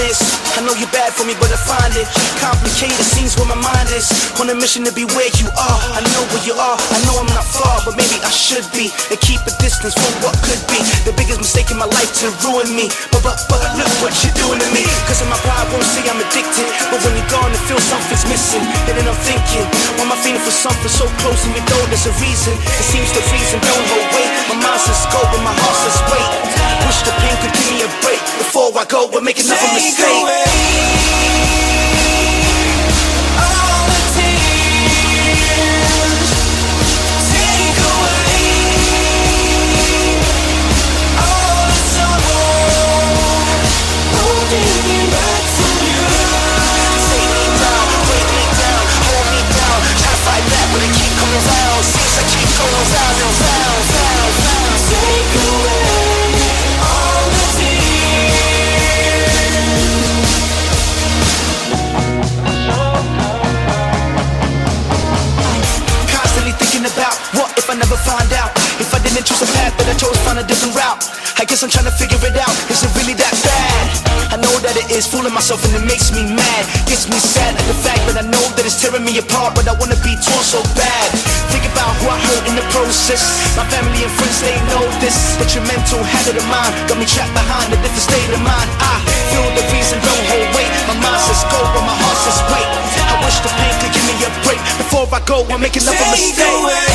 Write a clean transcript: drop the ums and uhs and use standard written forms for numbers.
honest. I know you're bad for me, but I find it complicated. Seems where my mind is on a mission to be where you are. I know where you are, I know I'm not far, but maybe I should be, and keep a distance from what could be the biggest mistake in my life to ruin me. But look what you're doing to me. Cause of my pride won't say I'm addicted, but when you're gone, it feels something's missing. And then I'm thinking, why am I feeling for something so close, and you know there's a reason? It seems the reason don't hold weight. My mind says go, but my heart says wait. Wish the pain could give me a break before I go. We're making another mistake. I never find out if I didn't choose a path that I chose, find a different route. I guess I'm trying to figure it out. Is it really that bad? I know that it is, fooling myself, and it makes me mad. Gets me sad at the fact that I know that it's tearing me apart, but I wanna be torn so bad. Think about who I hurt in the process. My family and friends, they know this. Detrimental habit of mine got me trapped behind a different state of mind. I feel the reason don't hold weight. My mind says go, but my heart says wait. I wish the pain could give me a break before I go and make another mistake.